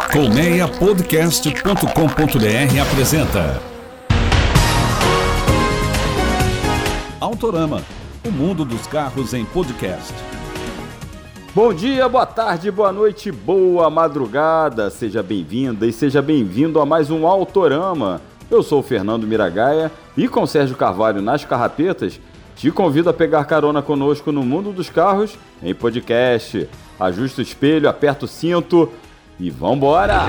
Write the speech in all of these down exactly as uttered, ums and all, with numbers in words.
colmeia podcast ponto com ponto b r apresenta Autorama, o mundo dos carros em podcast. Bom dia, boa tarde, boa noite, boa madrugada. Seja bem-vinda e seja bem-vindo a mais um Autorama. Eu sou o Fernando Miragaia e com Sérgio Carvalho nas carrapetas, te convido a pegar carona conosco no mundo dos carros em podcast. Ajusta o espelho, aperta o cinto e vambora!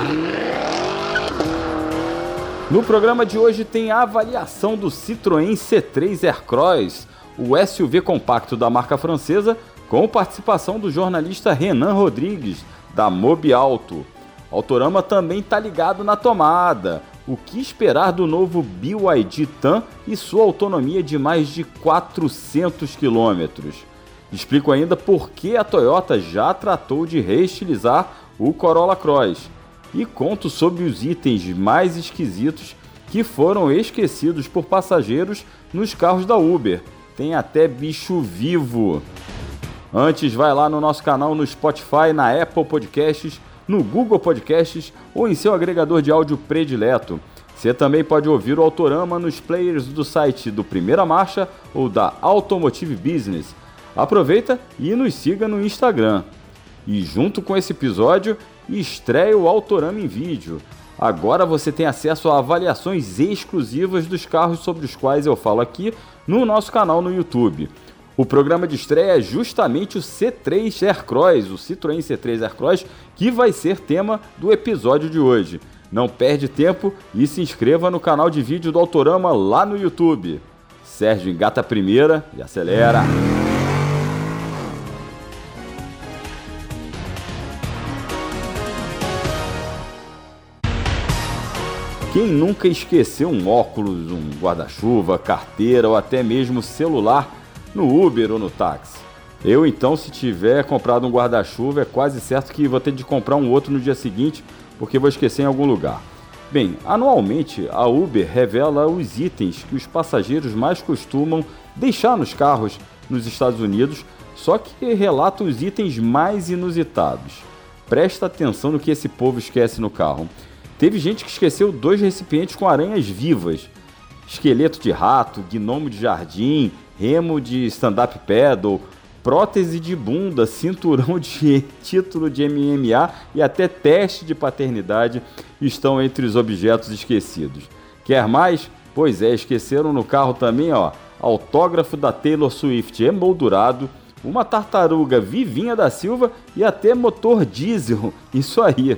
No programa de hoje tem a avaliação do Citroën C três Aircross, o S U V compacto da marca francesa, com participação do jornalista Renan Rodrigues, da Mobiauto. Autorama também tá ligado na tomada. O que esperar do novo B Y D Tan e sua autonomia de mais de quatrocentos quilômetros? Explico ainda por que a Toyota já tratou de reestilizar o Corolla Cross. E conto sobre os itens mais esquisitos que foram esquecidos por passageiros nos carros da Uber. Tem até bicho vivo. Antes, vai lá no nosso canal no Spotify, na Apple Podcasts, no Google Podcasts ou em seu agregador de áudio predileto. Você também pode ouvir o Autorama nos players do site do Primeira Marcha ou da Automotive Business. Aproveita e nos siga no Instagram. E junto com esse episódio, estreia o Autorama em vídeo. Agora você tem acesso a avaliações exclusivas dos carros sobre os quais eu falo aqui no nosso canal no YouTube. O programa de estreia é justamente o C três Aircross, o Citroën C três Aircross, que vai ser tema do episódio de hoje. Não perde tempo e se inscreva no canal de vídeo do Autorama lá no YouTube. Sérgio, engata a primeira e acelera! Quem nunca esqueceu um óculos, um guarda-chuva, carteira ou até mesmo celular no Uber ou no táxi? Eu então, se tiver comprado um guarda-chuva, é quase certo que vou ter de comprar um outro no dia seguinte, porque vou esquecer em algum lugar. Bem, anualmente a Uber revela os itens que os passageiros mais costumam deixar nos carros nos Estados Unidos, só que relata os itens mais inusitados. Presta atenção no que esse povo esquece no carro. Teve gente que esqueceu dois recipientes com aranhas vivas, esqueleto de rato, gnomo de jardim, remo de stand-up paddle, prótese de bunda, cinturão de título de M M A e até teste de paternidade estão entre os objetos esquecidos. Quer mais? Pois é, esqueceram no carro também, ó, autógrafo da Taylor Swift emoldurado, uma tartaruga Vivinha da Silva e até motor diesel. Isso aí.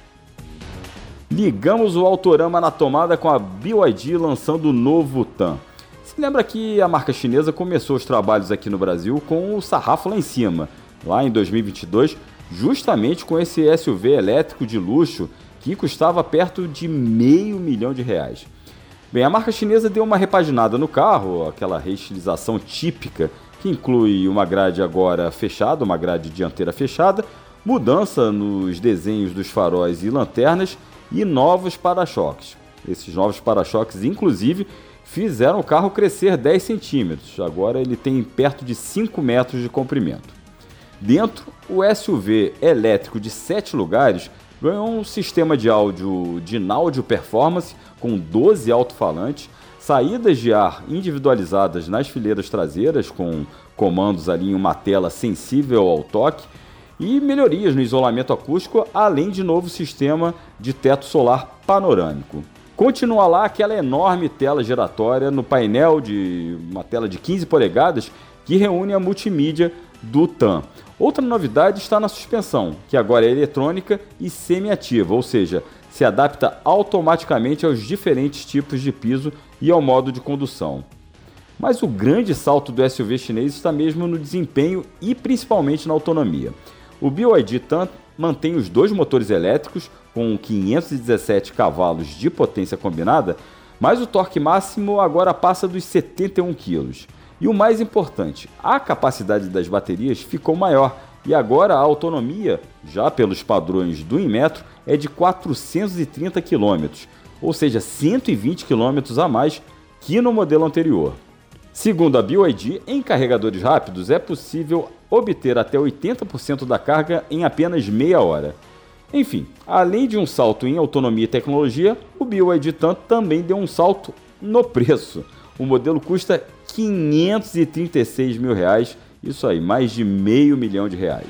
Ligamos o Autorama na tomada com a B Y D lançando o novo Tan. Se lembra que a marca chinesa começou os trabalhos aqui no Brasil com o sarrafo lá em cima, lá em dois mil e vinte e dois, justamente com esse S U V elétrico de luxo que custava perto de meio milhão de reais. Bem, a marca chinesa deu uma repaginada no carro, aquela reestilização típica que inclui uma grade agora fechada, uma grade dianteira fechada, mudança nos desenhos dos faróis e lanternas e novos para-choques. Esses novos para-choques, inclusive, fizeram o carro crescer dez centímetros. Agora ele tem perto de cinco metros de comprimento. Dentro, o S U V elétrico de sete lugares ganhou um sistema de áudio Dynaudio Performance com doze alto-falantes, saídas de ar individualizadas nas fileiras traseiras com comandos ali em uma tela sensível ao toque, e melhorias no isolamento acústico, além de novo sistema de teto solar panorâmico. Continua lá aquela enorme tela giratória no painel, de uma tela de quinze polegadas, que reúne a multimídia do Tan. Outra novidade está na suspensão, que agora é eletrônica e semi-ativa, ou seja, se adapta automaticamente aos diferentes tipos de piso e ao modo de condução. Mas o grande salto do S U V chinês está mesmo no desempenho e principalmente na autonomia. O B Y D Tan mantém os dois motores elétricos com quinhentos e dezessete cavalos de potência combinada, mas o torque máximo agora passa dos setenta e um quilos. E o mais importante, a capacidade das baterias ficou maior e agora a autonomia, já pelos padrões do Inmetro, é de quatrocentos e trinta quilômetros, ou seja, cento e vinte quilômetros a mais que no modelo anterior. Segundo a B Y D, em carregadores rápidos é possível obter até oitenta por cento da carga em apenas meia hora. Enfim, além de um salto em autonomia e tecnologia, o B Y D Tan também deu um salto no preço. O modelo custa quinhentos e trinta e seis mil reais, isso aí, mais de meio milhão de reais.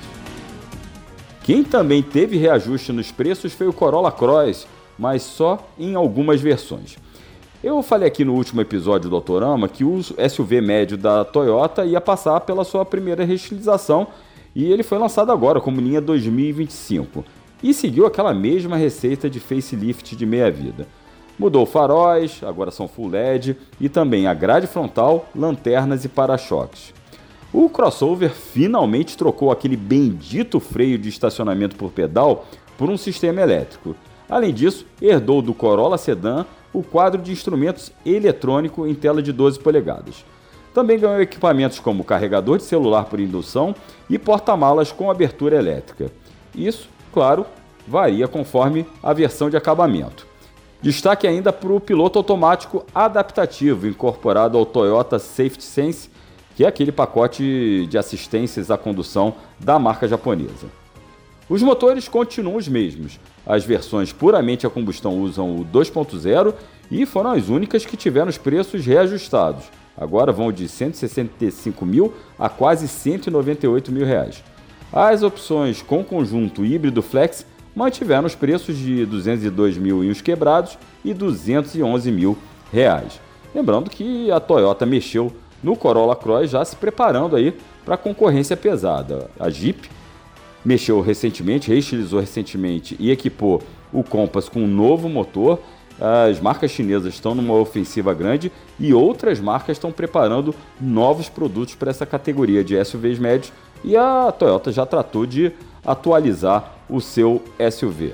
Quem também teve reajuste nos preços foi o Corolla Cross, mas só em algumas versões. Eu falei aqui no último episódio do Autorama que o S U V médio da Toyota ia passar pela sua primeira reestilização e ele foi lançado agora como linha dois mil e vinte e cinco e seguiu aquela mesma receita de facelift de meia-vida. Mudou faróis, agora são full L E D e também a grade frontal, lanternas e para-choques. O crossover finalmente trocou aquele bendito freio de estacionamento por pedal por um sistema elétrico. Além disso, herdou do Corolla Sedan o quadro de instrumentos eletrônico em tela de doze polegadas. Também ganhou equipamentos como carregador de celular por indução e porta-malas com abertura elétrica. Isso, claro, varia conforme a versão de acabamento. Destaque ainda para o piloto automático adaptativo incorporado ao Toyota Safety Sense, que é aquele pacote de assistências à condução da marca japonesa. Os motores continuam os mesmos. As versões puramente a combustão usam o dois ponto zero e foram as únicas que tiveram os preços reajustados. Agora vão de cento e sessenta e cinco mil a quase cento e noventa e oito mil reais. As opções com conjunto híbrido flex mantiveram os preços de duzentos e dois mil e uns quebrados e duzentos e onze mil reais. Lembrando que a Toyota mexeu no Corolla Cross já se preparando aí para a concorrência pesada. A Jeep mexeu recentemente, reestilizou recentemente e equipou o Compass com um novo motor. As marcas chinesas estão numa ofensiva grande e outras marcas estão preparando novos produtos para essa categoria de S U Vs médios e a Toyota já tratou de atualizar o seu S U V.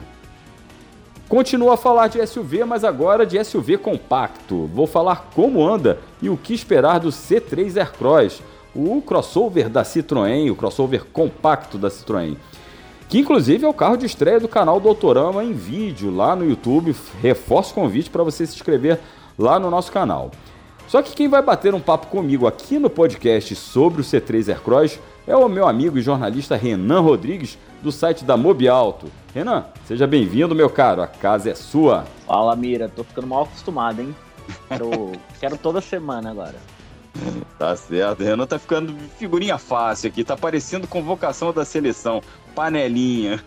Continua a falar de S U V, mas agora de S U V compacto. Vou falar como anda e o que esperar do C três Aircross, o crossover da Citroën, o crossover compacto da Citroën, que inclusive é o carro de estreia do canal do Autorama em vídeo lá no YouTube. Reforço o convite para você se inscrever lá no nosso canal. Só que quem vai bater um papo comigo aqui no podcast sobre o C três Aircross é o meu amigo e jornalista Renan Rodrigues, do site da Mobiauto. Renan, seja bem-vindo, meu caro, a casa é sua. Fala, Mira, tô ficando mal acostumado, hein? Quero, quero toda semana agora. Tá certo, Renan tá ficando figurinha fácil aqui, tá parecendo convocação da seleção, panelinha.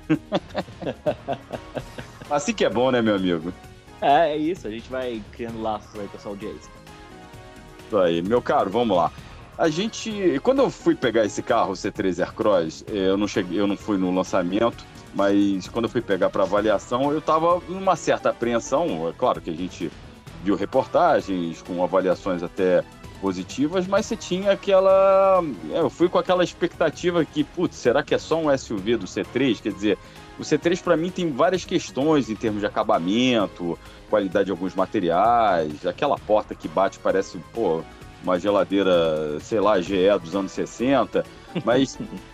Assim que é bom, né, meu amigo? É, é isso, a gente vai criando laços aí com essa audiência. Isso aí, meu caro, vamos lá. A gente, quando eu fui pegar esse carro, o C três Aircross, eu não cheguei, eu não fui no lançamento, mas quando eu fui pegar para avaliação, eu tava numa certa apreensão. É claro que a gente viu reportagens com avaliações até positivas, mas você tinha aquela... Eu fui com aquela expectativa que, putz, será que é só um S U V do C três? Quer dizer, o C três para mim tem várias questões em termos de acabamento, qualidade de alguns materiais, aquela porta que bate parece, pô, uma geladeira, sei lá, G E dos anos sessenta, mas...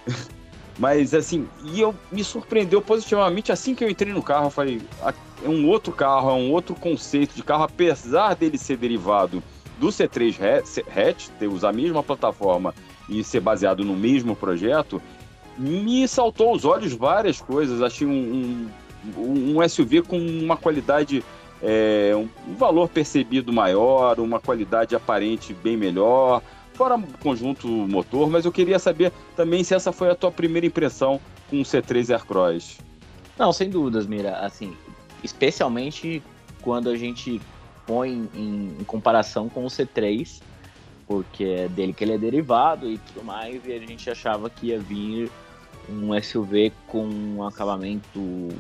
Mas, assim, e eu me surpreendeu positivamente assim que eu entrei no carro. Eu falei, é um outro carro, é um outro conceito de carro, apesar dele ser derivado do C três hatch, ter usar a mesma plataforma e ser baseado no mesmo projeto, me saltou aos olhos várias coisas. Achei um, um, um S U V com uma qualidade, é, um valor percebido maior, uma qualidade aparente bem melhor, fora conjunto motor, mas eu queria saber também se essa foi a tua primeira impressão com o C três Aircross. Não, sem dúvidas, Mira, assim, especialmente quando a gente põe em, em comparação com o C três, porque é dele que ele é derivado e tudo mais, e a gente achava que ia vir um S U V com um acabamento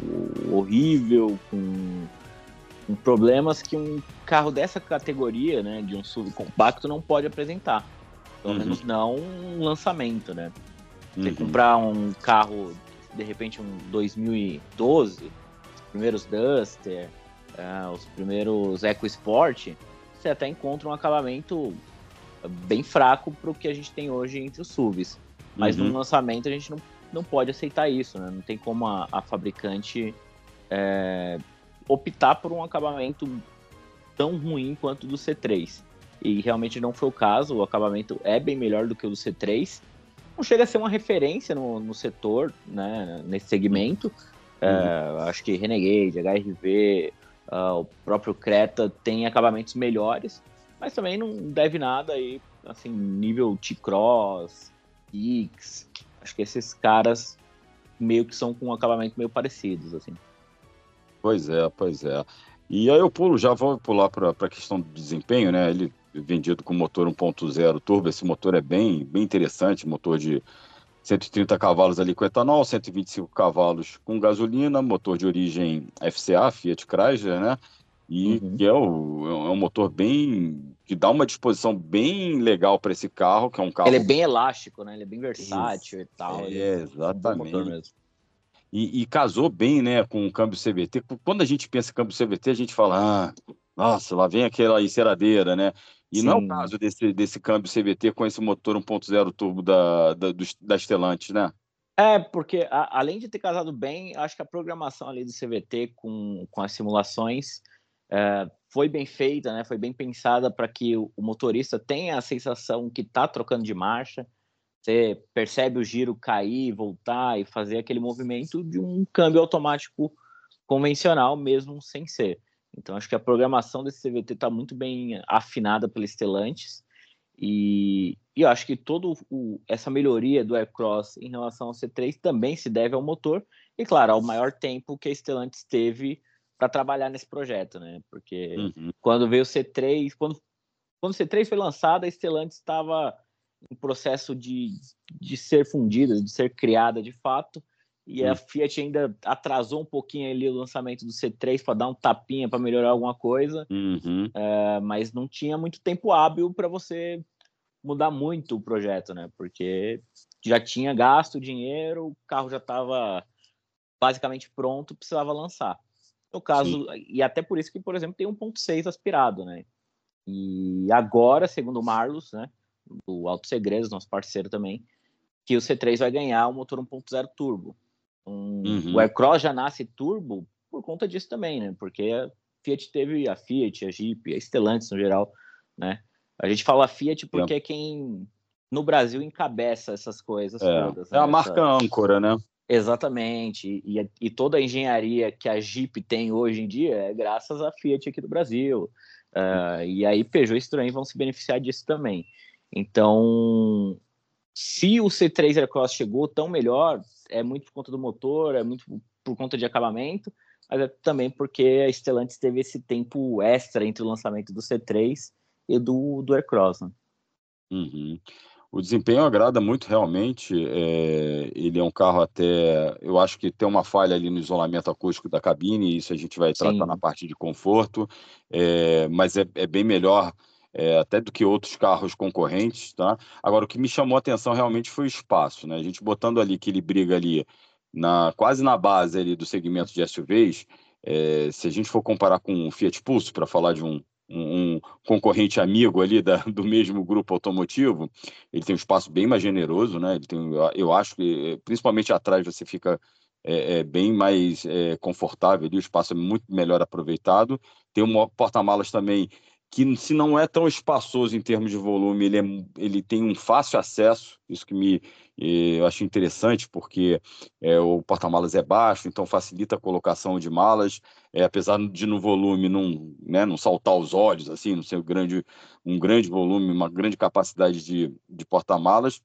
horrível, com, com problemas que um carro dessa categoria, né, de um S U V compacto, não pode apresentar. Pelo uhum. menos não um lançamento, né? Você uhum. comprar um carro, de repente um dois mil e doze, os primeiros Duster, uh, os primeiros EcoSport, você até encontra um acabamento bem fraco para o que a gente tem hoje entre os S U Vs. Mas uhum. no lançamento a gente não, não pode aceitar isso, né? Não tem como a, a fabricante é, optar por um acabamento tão ruim quanto o do C três. E realmente não foi o caso, o acabamento é bem melhor do que o do C três. Não chega a ser uma referência no, no setor, né, nesse segmento, Uhum. Uh, acho que Renegade, H R V, uh, o próprio Creta tem acabamentos melhores, mas também não deve nada aí, assim, nível T-Cross, X. Acho que esses caras meio que são com um acabamento meio parecidos, assim. Pois é, pois é. E aí eu pulo, já vou pular para a questão do desempenho, né? Ele é vendido com motor um ponto zero turbo, esse motor é bem, bem interessante, motor de cento e trinta cavalos ali com etanol, cento e vinte e cinco cavalos com gasolina, motor de origem F C A, Fiat Chrysler, né? E Uhum. que é, o, é um motor bem, que dá uma disposição bem legal para esse carro, que é um Ele é carro... bem elástico, né? Ele é bem Ex- versátil e tal. Ele É, é um bom motor exatamente. mesmo. E, e casou bem, né, com o câmbio C V T. Quando a gente pensa em câmbio C V T, a gente fala, ah, nossa, lá vem aquela enceradeira, né? E não é o Sim. caso desse, desse câmbio C V T com esse motor um ponto zero turbo da, da, dos- da Stellantis, né? É, porque a, além de ter casado bem, acho que a programação ali do C V T com, com as simulações é, foi bem feita, né? Foi bem pensada para que o, o motorista tenha a sensação que está trocando de marcha. Você percebe o giro cair, voltar e fazer aquele movimento de um câmbio automático convencional, mesmo sem ser. Então, acho que a programação desse C V T está muito bem afinada pela Stellantis. E, e eu acho que toda essa melhoria do Aircross em relação ao C três também se deve ao motor e, claro, ao maior tempo que a Stellantis teve para trabalhar nesse projeto, né? Porque Uhum. quando veio o C três, quando, quando o C três foi lançado, a Stellantis estava em processo de, de ser fundida, de ser criada de fato, e a Uhum. Fiat ainda atrasou um pouquinho ali o lançamento do C três para dar um tapinha para melhorar alguma coisa, Uhum. mas não tinha muito tempo hábil para você mudar muito o projeto, né? Porque já tinha gasto dinheiro, o carro já estava basicamente pronto, precisava lançar. No Sim. caso, e até por isso que, por exemplo, tem um ponto seis aspirado, né? E agora, segundo o Marlos, né, do Auto Segredos, nosso parceiro também, que o C três vai ganhar o motor um ponto zero turbo. Um, o Uhum. Aircross já nasce turbo por conta disso também, né? Porque a Fiat teve a Fiat, a Jeep, a Stellantis no geral, né? A gente fala Fiat porque é quem no Brasil encabeça essas coisas todas, É, é a né? marca Essa... âncora, né? Exatamente. E, e toda a engenharia que a Jeep tem hoje em dia é graças à Fiat aqui do Brasil. Uh, e aí Peugeot e Citroën vão se beneficiar disso também. Então, se o C três Aircross chegou tão melhor, é muito por conta do motor, é muito por conta de acabamento, mas é também porque a Stellantis teve esse tempo extra entre o lançamento do C três e do, do Aircross, né? Uhum. O desempenho agrada muito realmente. É, ele é um carro até, eu acho que tem uma falha ali no isolamento acústico da cabine, e isso a gente vai tratar na Sim, parte de conforto, é, mas é, é bem melhor é, até do que outros carros concorrentes, tá? Agora, o que me chamou a atenção realmente foi o espaço, né? A gente botando ali que ele briga ali na, quase na base ali do segmento de S U Vs, é, se a gente for comparar com o Fiat Pulso, para falar de um um, um concorrente amigo ali da, do mesmo grupo automotivo, ele tem um espaço bem mais generoso, né? Ele tem, eu acho que, principalmente atrás, você fica é, é, bem mais é, confortável ali, o espaço é muito melhor aproveitado. Tem um porta-malas também que, se não é tão espaçoso em termos de volume, ele, é, ele tem um fácil acesso, isso que me eu acho interessante, porque é, o porta-malas é baixo, então facilita a colocação de malas, é, apesar de no volume não, né, não saltar os olhos, assim, não ser um grande, um grande volume, uma grande capacidade de, de porta-malas,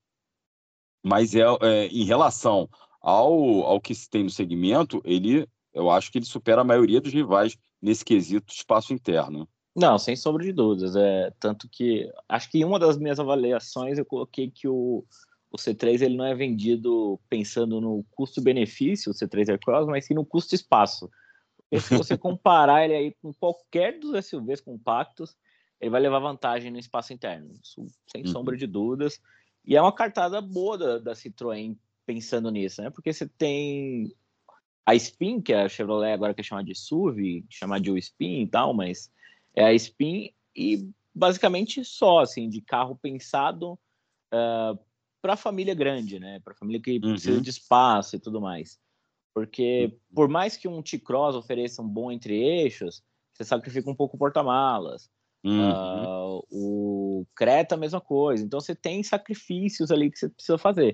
mas é, é, em relação ao, ao que se tem no segmento, ele, eu acho que ele supera a maioria dos rivais nesse quesito espaço interno. não, sem sombra de dúvidas. É, tanto que acho que em uma das minhas avaliações eu coloquei que o, o C três ele não é vendido pensando no custo-benefício, o C três Aircross, mas sim no custo-espaço. Porque se você comparar ele aí com qualquer dos S U Vs compactos, ele vai levar vantagem no espaço interno, isso, sem sombra Uhum. de dúvidas. E é uma cartada boa da, da Citroën pensando nisso, né? Porque você tem a Spin, que a Chevrolet agora quer chamar de S U V, chamar de U-Spin e tal, mas é a Spin e basicamente só, assim, de carro pensado uh, para família grande, né? Para família que precisa Uhum. de espaço e tudo mais. Porque por mais que um T-Cross ofereça um bom entre-eixos, você sacrifica um pouco o porta-malas. Uhum. Uh, o Creta, a mesma coisa. Então você tem sacrifícios ali que você precisa fazer.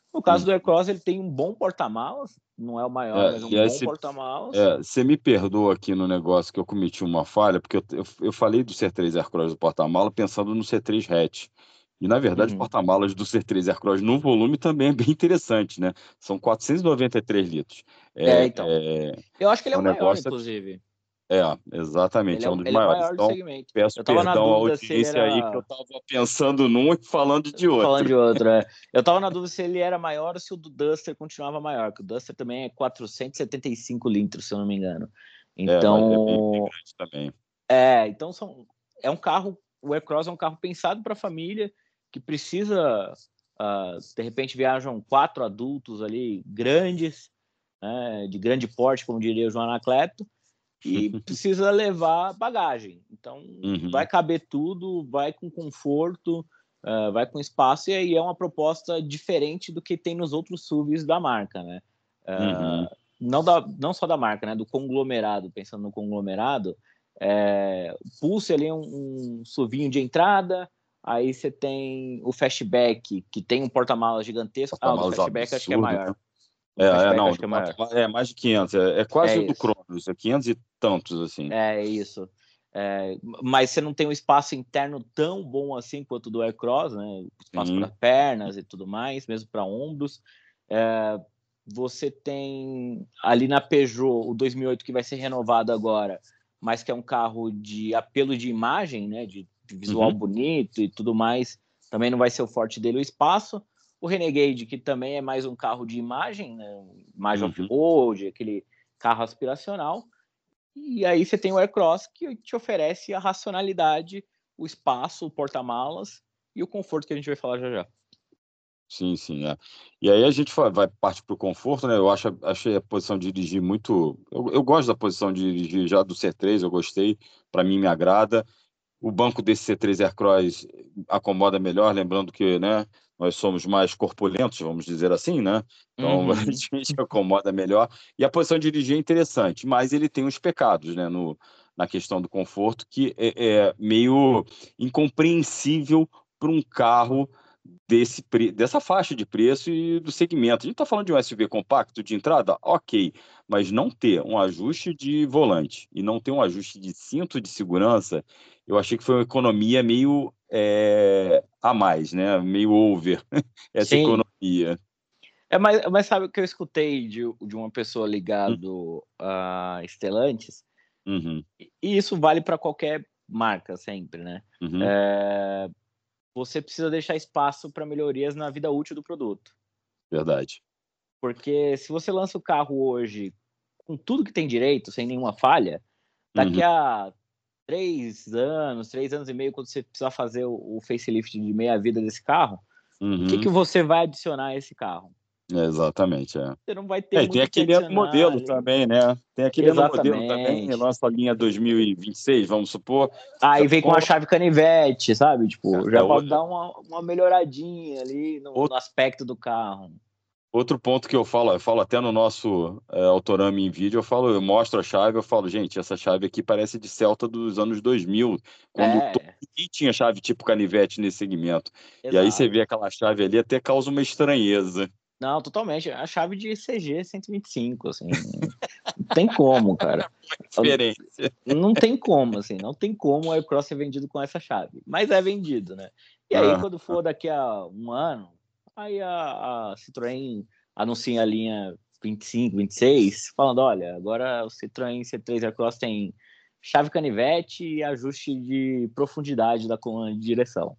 No caso Hum. do Aircross, ele tem um bom porta-malas, não é o maior, É, mas é um e aí bom você porta-malas. é, você me perdoa aqui no negócio que eu cometi uma falha, porque eu, eu, eu falei do C três Aircross do porta-mala pensando no C três hatch. E, na verdade, o Uhum. porta-malas do C três Aircross no volume também é bem interessante, né? São quatrocentos e noventa e três litros. É, É, então. é, Eu acho que ele é é um o maior, negócio. inclusive. É, Ele exatamente, é, é um o- dos ele é o maiores. maior do Então, segmento. peço Eu tava na perdão à dúvida se ele audiência aí, que eu era. estava pensando num e falando de Falando outro. de outro, é. Eu tava na dúvida se ele era maior ou se o do Duster continuava maior, que o Duster também é quatrocentos e setenta e cinco litros, se eu não me engano. É, mas é bem, bem Então, grande também. é, então são, é um carro, o Aircross é um carro pensado para a família que precisa, uh, de repente viajam quatro adultos ali grandes, né, de grande porte, como diria o João Anacleto, e precisa levar bagagem. Então, Uhum, vai caber tudo, vai com conforto, uh, vai com espaço, e aí é uma proposta diferente do que tem nos outros S U Vs da marca, né? uhum, Uh, não, da, não só da marca, né? Do conglomerado, pensando no conglomerado, é, o Pulse ali é um, um SUVinho de entrada, aí você tem o Fastback, que tem um porta-malas gigantesco. Ah, o do porta-malas Fastback acho que é absurdo, maior. né? O É, do é, Fastback não, acho que do é maior. porta-malas é mais de quinhentos, é, é quase É o do isso. Cronos, é quinhentos e tantos, assim. É isso. É, mas você não tem um espaço interno tão bom assim quanto o do Aircross, né? Espaço para Sim. pernas e tudo mais, mesmo para ombros. É, você tem ali na Peugeot o dois mil e oito que vai ser renovado agora, mas que é um carro de apelo de imagem, né? De visual Uhum, bonito e tudo mais. Também não vai ser o forte dele o espaço. O Renegade, que também é mais um carro de imagem, né? Imagem uhum. off-road, aquele carro aspiracional. E aí você tem o Aircross que te oferece a racionalidade, o espaço, o porta-malas e o conforto que a gente vai falar já já. Sim, sim, é. E aí a gente fa- vai parte para o conforto, né? Eu acho, achei a posição de dirigir muito. Eu, eu gosto da posição de dirigir já do C três, eu gostei, para mim me agrada. O banco desse C três Aircross acomoda melhor, lembrando que, né, nós somos mais corpulentos, vamos dizer assim, né? Então a Uhum. gente acomoda melhor. E a posição de dirigir é interessante, mas ele tem os pecados, né, no, na questão do conforto, que é, é meio incompreensível para um carro desse, pre- dessa faixa de preço e do segmento. A gente está falando de um S U V compacto de entrada? Ok, mas não ter um ajuste de volante e não ter um ajuste de cinto de segurança, eu achei que foi uma economia meio é, a mais, né? Meio over essa Sim. economia. É, mas, mas sabe o que eu escutei de, de uma pessoa Hum, ligado a Stellantis? Uhum, E isso vale para qualquer marca sempre, né? uhum, É, você precisa deixar espaço para melhorias na vida útil do produto. verdade. Porque se você lança o carro hoje com tudo que tem direito, sem nenhuma falha, Uhum, daqui a três anos, três anos e meio, quando você precisar fazer o, o facelift de meia-vida desse carro, o que, que uhum, você vai adicionar a esse carro? é, exatamente, é. Você não vai ter É, e tem muito o que aquele ano adicionar modelo ali. também, né? Tem aquele ano modelo também, Exatamente. lança a linha dois mil e vinte e seis, vamos supor. Já Aí vem com a pô, chave canivete, sabe? Tipo, é, já o- pode dar uma, uma melhoradinha ali no, no aspecto do carro. outro ponto que eu falo, eu falo até no nosso é, Autorama em vídeo, eu falo, eu mostro a chave, eu falo, gente, essa chave aqui parece de Celta dos anos dois mil, quando to- É, ninguém tinha chave tipo canivete nesse segmento. E aí você vê exato. aquela chave ali, até causa uma estranheza. Não, totalmente. A chave de C G cento e vinte e cinco, assim. Não tem como, cara. Diferença. Não tem como, assim. Não tem como o Aircross ser vendido com essa chave. Mas é vendido, né? E aí, Ah, quando for daqui a um ano, aí a, a Citroën anuncia a linha vinte e cinco, vinte e seis, falando: olha, agora o Citroën C três Aircross tem chave canivete e ajuste de profundidade da coluna de direção.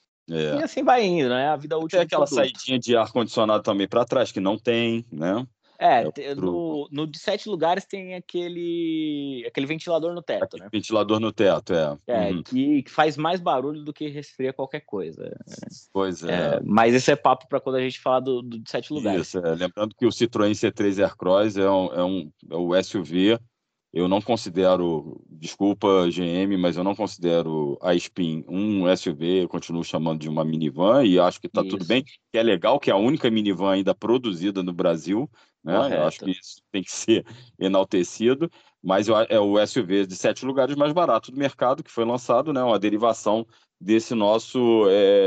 E é. assim vai indo, né? A vida útil Tem do aquela produto. saidinha de ar-condicionado também para trás, que não tem, né? É, É te- outro no, no de sete lugares tem aquele, aquele ventilador no teto, aquele né? ventilador no teto, é. É, Uhum. que, que faz mais barulho do que resfria qualquer coisa. Pois É, é. mas esse é papo para quando a gente falar do, do de sete Isso, lugares. é. Lembrando que o Citroën C três Aircross é, um, é, um, é o S U V. Eu não considero, desculpa G M, mas eu não considero a Spin um S U V, eu continuo chamando de uma minivan e acho que está tudo bem, Isso, que é legal que é a única minivan ainda produzida no Brasil, né? Eu acho que correto. isso tem que ser enaltecido, mas eu a- é o S U V de sete lugares mais barato do mercado que foi lançado, né? Uma derivação desse nosso, é,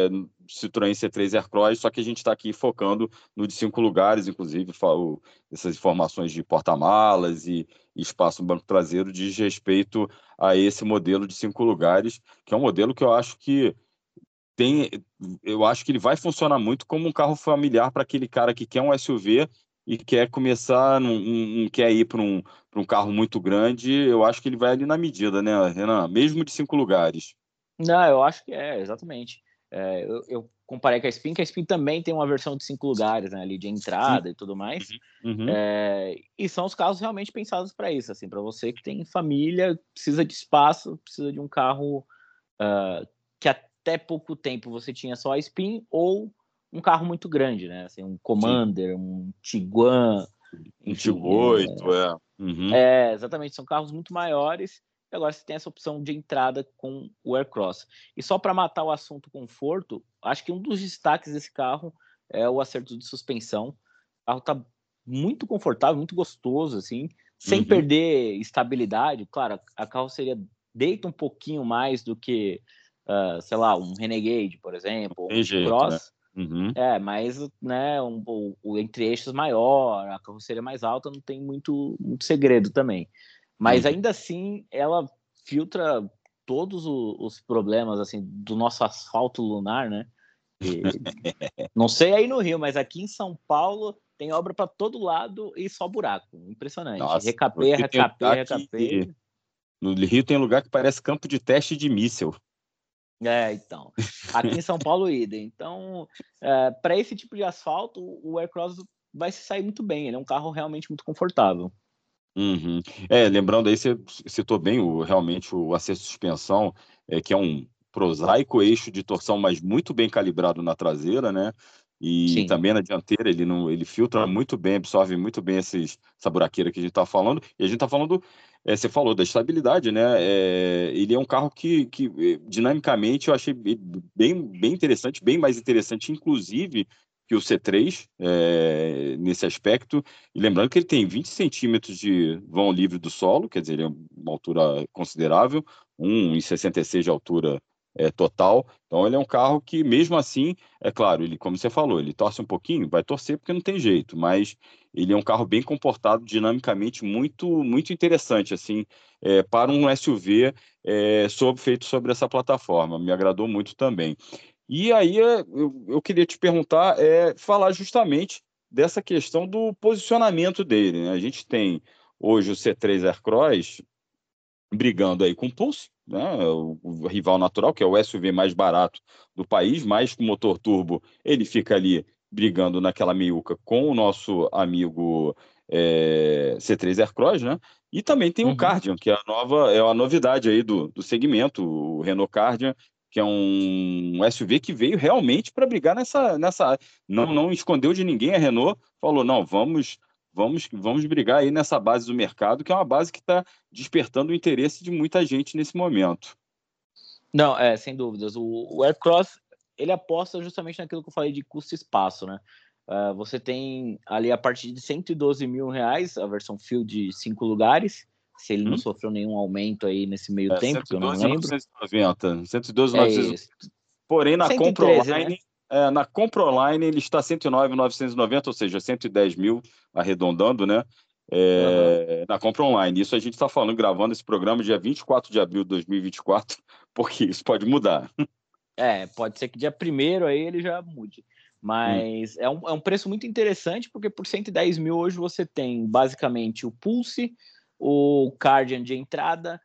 Citroën C três Aircross, só que a gente está aqui focando no de cinco lugares, inclusive falo, essas informações de porta-malas e, e espaço no banco traseiro diz respeito a esse modelo de cinco lugares, que é um modelo que eu acho que tem, eu acho que ele vai funcionar muito como um carro familiar para aquele cara que quer um S U V e quer começar, não, não quer ir para um, para um carro muito grande. Eu acho que ele vai ali na medida, né, Renan? Mesmo de cinco lugares. Não, eu acho que é, exatamente. É, eu, eu comparei com a Spin, que a Spin também tem uma versão de cinco lugares, né, ali de entrada Sim. e tudo mais. Uhum. É, e são os carros realmente pensados para isso, assim, para você que tem família, precisa de espaço, precisa de um carro uh, que até pouco tempo você tinha só a Spin ou um carro muito grande, né? Assim, um Commander, Sim. um Tiguan, um Tiggo oito, é. é. Uhum. É, exatamente, são carros muito maiores. E agora você tem essa opção de entrada com o Aircross. E só para matar o assunto conforto, acho que um dos destaques desse carro é o acerto de suspensão. O carro está muito confortável, muito gostoso, assim, sem uhum. perder estabilidade. Claro, a carroceria deita um pouquinho mais do que, uh, sei lá, um Renegade, por exemplo, ou um Cross. Né? Uhum. É, mas né, um, o, o entre-eixos maior, a carroceria mais alta, não tem muito, muito segredo também. Mas uhum. ainda assim, ela filtra todos os, os problemas assim do nosso asfalto lunar, né? E, não sei aí no Rio, mas aqui em São Paulo tem obra para todo lado e só buraco. Impressionante. Nossa, recapê, recapê, recapê. Que... No Rio tem lugar que parece campo de teste de míssil. É, então. Aqui em São Paulo, idem. Então, é, para esse tipo de asfalto, o Aircross vai se sair muito bem. Ele é um carro realmente muito confortável. Uhum. É, lembrando aí, você citou bem o, realmente o acerto de suspensão, é, que é um prosaico eixo de torção, mas muito bem calibrado na traseira, né? E Sim. também na dianteira, ele, não, ele filtra muito bem, absorve muito bem esses, essa buraqueira que a gente está falando. E a gente está falando, é, você falou da estabilidade, né? É, ele é um carro que, que, dinamicamente, eu achei bem, bem interessante, bem mais interessante, inclusive, que o C três, é, nesse aspecto. E lembrando que ele tem vinte centímetros de vão livre do solo, quer dizer, ele é uma altura considerável, um vírgula sessenta e seis de altura é, total. Então, ele é um carro que, mesmo assim, é claro, ele, como você falou, ele torce um pouquinho, vai torcer porque não tem jeito, mas ele é um carro bem comportado, dinamicamente muito, muito interessante, assim, é, para um S U V é, sobre, feito sobre essa plataforma. Me agradou muito também. E aí eu, eu queria te perguntar, é, falar justamente dessa questão do posicionamento dele, né? A gente tem hoje o C três Aircross brigando aí com o Pulse, né? O, o rival natural, que é o S U V mais barato do país, mas com motor turbo, ele fica ali brigando naquela meiuca com o nosso amigo é, C três Aircross, né? E também tem uhum. o Kardian, que é a nova, é a novidade aí do, do segmento, o Renault Kardian, que é um S U V que veio realmente para brigar nessa, nessa... Não, não escondeu de ninguém a Renault, falou, não, vamos, vamos, vamos brigar aí nessa base do mercado, que é uma base que está despertando o interesse de muita gente nesse momento. Não, é, sem dúvidas. O, o Aircross, ele aposta justamente naquilo que eu falei de custo e espaço, né? Uh, você tem ali a partir de cento e doze mil reais, a versão Fuel de cinco lugares, se ele hum? não sofreu nenhum aumento aí nesse meio é, tempo, que eu não lembro. cento e doze mil novecentos e noventa. cento e doze mil novecentos e noventa. Porém, na compra online, né? é, na compra online ele está cento e nove mil novecentos e noventa, ou seja, cento e dez mil, arredondando, né? É, uhum. Na compra online. Isso a gente está falando, gravando esse programa dia vinte e quatro de abril de dois mil e vinte e quatro, porque isso pode mudar. É, pode ser que dia primeiro aí ele já mude. Mas hum. é, um, é um preço muito interessante, porque por cento e dez mil hoje você tem basicamente o Pulse, o Kardian de entrada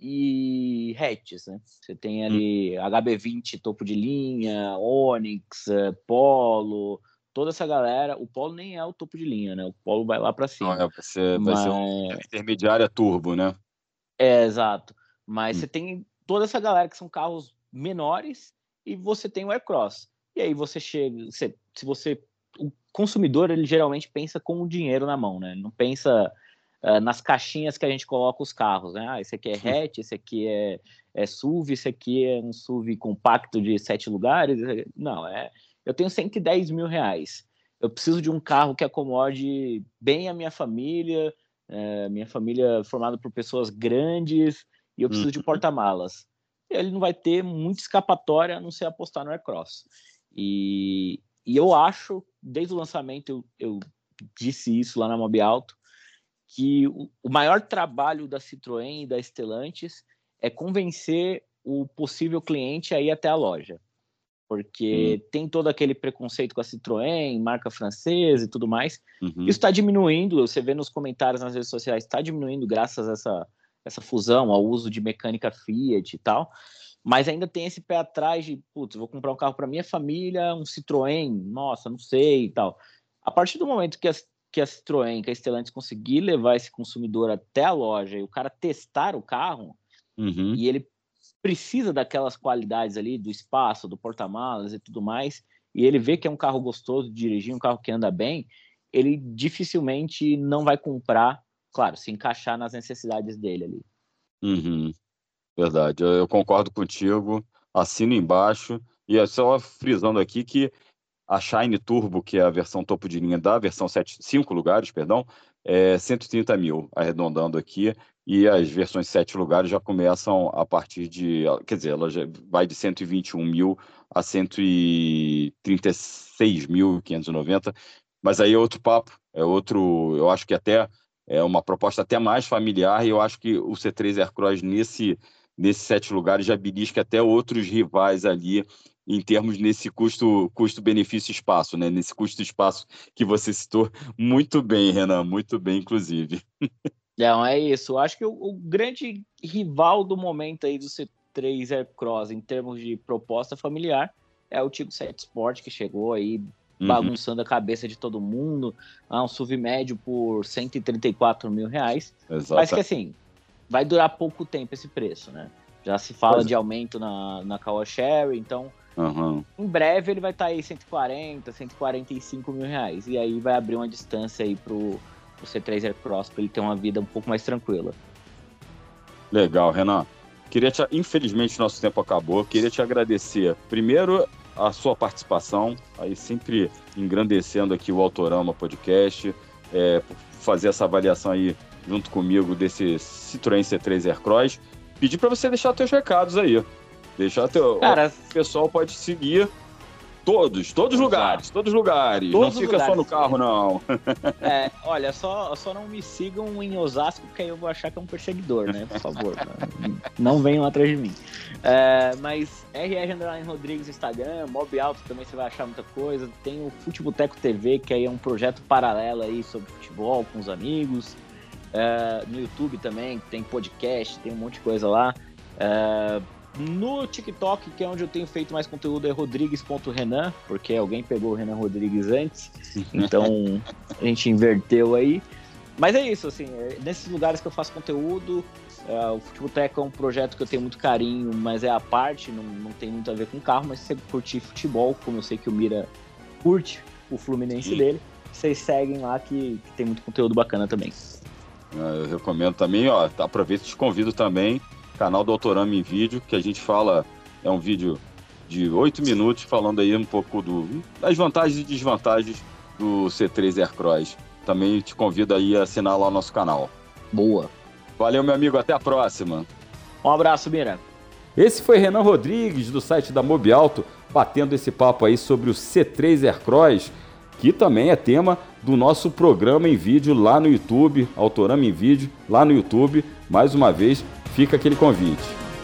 e hatches, né? Você tem ali hum. H B vinte topo de linha, Onix, Polo, toda essa galera. O Polo nem é o topo de linha, né? O Polo vai lá para cima. Não, é, vai ser, Mas... vai ser um intermediária turbo, né? É, exato. Mas hum. você tem toda essa galera que são carros menores e você tem o Aircross. E aí você chega, você, se você, o consumidor, ele geralmente pensa com o dinheiro na mão, né? Ele não pensa uh, nas caixinhas que a gente coloca os carros, né? Ah, esse aqui é hatch, esse aqui é, é S U V, esse aqui é um S U V compacto de sete lugares. Não, é, eu tenho cento e dez mil reais. Eu preciso de um carro que acomode bem a minha família, é, minha família formada por pessoas grandes, e eu preciso de porta-malas. Ele não vai ter muita escapatória a não ser apostar no Aircross. E, e eu acho, desde o lançamento, eu, eu disse isso lá na Mobiauto, que o, o maior trabalho da Citroën e da Stellantis é convencer o possível cliente a ir até a loja. Porque hum. tem todo aquele preconceito com a Citroën, marca francesa e tudo mais. Uhum. Isso está diminuindo, você vê nos comentários nas redes sociais, está diminuindo graças a essa, essa fusão, ao uso de mecânica Fiat e tal. Mas ainda tem esse pé atrás de, putz, vou comprar um carro para minha família, um Citroën, nossa, não sei e tal. A partir do momento que a, que a Citroën, que a Stellantis conseguir levar esse consumidor até a loja e o cara testar o carro, uhum. e ele precisa daquelas qualidades ali, do espaço, do porta-malas e tudo mais, e ele vê que é um carro gostoso de dirigir, um carro que anda bem, ele dificilmente não vai comprar, claro, se encaixar nas necessidades dele ali. Uhum. Verdade, eu, eu concordo contigo, assino embaixo, e é só frisando aqui que a Shine Turbo, que é a versão topo de linha da versão sete, cinco lugares, perdão, é cento e trinta mil, arredondando aqui, e as versões sete lugares já começam a partir de, quer dizer, ela já vai de cento e vinte e um mil a cento e trinta e seis mil quinhentos e noventa, mas aí é outro papo, é outro, eu acho que até é uma proposta até mais familiar, e eu acho que o C três Aircross nesse, nesses sete lugares já belisca até outros rivais ali, em termos nesse custo, custo-benefício espaço, né? Nesse custo-espaço que você citou muito bem, Renan, muito bem, inclusive. Não, é isso. Eu acho que o, o grande rival do momento aí do C três Aircross, em termos de proposta familiar, é o Tiggo sete Sport, que chegou aí bagunçando uhum. a cabeça de todo mundo, ah, um S U V médio por cento e trinta e quatro mil reais. Exato. Mas que assim, vai durar pouco tempo esse preço, né? Já se fala pois de aumento na, na Caoa Sherry, então uhum. em breve ele vai estar aí cento e quarenta, cento e quarenta e cinco mil reais. E aí vai abrir uma distância aí pro, pro C três Aircross para ele ter uma vida um pouco mais tranquila. Legal, Renan. Queria te, infelizmente nosso tempo acabou. Queria te agradecer. Primeiro, a sua participação, aí sempre engrandecendo aqui o Autorama Podcast, é, por fazer essa avaliação aí junto comigo desse Citroën C três Aircross. Pedir para você deixar teus recados aí. Deixar teu... Cara, o pessoal pode seguir todos, todos os lugares, todos os lugares. Todos não fica lugares, só no carro, sim. não. É, olha, só, só não me sigam em Osasco, porque aí eu vou achar que é um perseguidor, né? Por favor, não, não venham atrás de mim. É, mas R R Underline Rodrigues no Instagram, Mobiauto também você vai achar muita coisa. Tem o Futeboteco T V, que aí é um projeto paralelo aí sobre futebol com os amigos. É, no YouTube também tem podcast, tem um monte de coisa lá. É, no TikTok, que é onde eu tenho feito mais conteúdo, é rodrigues ponto renan, porque alguém pegou o Renan Rodrigues antes, então a gente inverteu aí. Mas é isso, assim, é nesses lugares que eu faço conteúdo. É, o Futeboteco é um projeto que eu tenho muito carinho, mas é a parte, não, não tem muito a ver com carro, mas se você curtir futebol, como eu sei que o Mira curte o Fluminense Sim. dele, vocês seguem lá que, que tem muito conteúdo bacana também. Eu recomendo também, ó, aproveito e te convido também, canal do Autorama em vídeo, que a gente fala, é um vídeo de oito minutos, falando aí um pouco do, das vantagens e desvantagens do C três Aircross. Também te convido aí a assinar lá o nosso canal. Boa. Valeu, meu amigo, até a próxima. Um abraço, Mira. Esse foi Renan Rodrigues, do site da Mobiauto, batendo esse papo aí sobre o C três Aircross, que também é tema do nosso programa em vídeo lá no YouTube, Autorama em vídeo, lá no YouTube. Mais uma vez, fica aquele convite.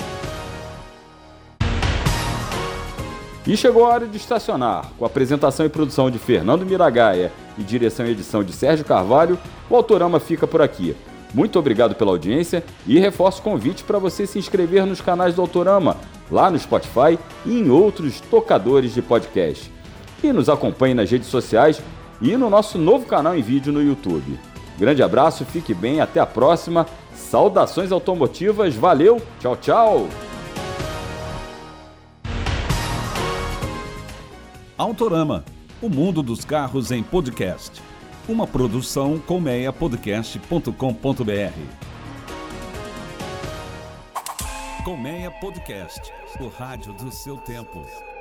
E chegou a hora de estacionar. Com a apresentação e produção de Fernando Miragaia e direção e edição de Sérgio Carvalho, o Autorama fica por aqui. Muito obrigado pela audiência e reforço o convite para você se inscrever nos canais do Autorama, lá no Spotify e em outros tocadores de podcast. E nos acompanhe nas redes sociais e no nosso novo canal em vídeo no YouTube. Grande abraço, fique bem, até a próxima. Saudações automotivas, valeu, tchau, tchau. Autorama, o mundo dos carros em podcast. Uma produção colmeia podcast ponto com ponto b r. Colmeia Podcast, o rádio do seu tempo.